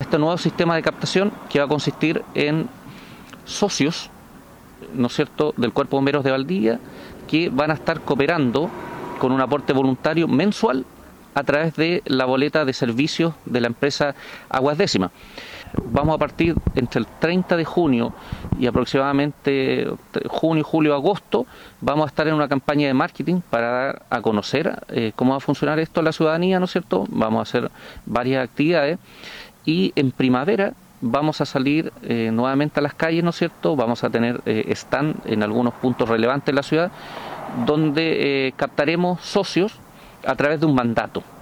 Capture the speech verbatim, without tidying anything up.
este nuevo sistema de captación que va a consistir en socios, ¿no es cierto?, del Cuerpo de Bomberos de Valdivia, que van a estar cooperando con un aporte voluntario mensual a través de la boleta de servicios de la empresa Aguas Décimas. Vamos a partir entre el treinta de junio y aproximadamente junio, julio, agosto, vamos a estar en una campaña de marketing para dar a conocer eh, cómo va a funcionar esto a la ciudadanía, ¿no es cierto? Vamos a hacer varias actividades y en primavera vamos a salir eh, nuevamente a las calles, ¿no es cierto? Vamos a tener eh, stand en algunos puntos relevantes de la ciudad donde eh, captaremos socios a través de un mandato.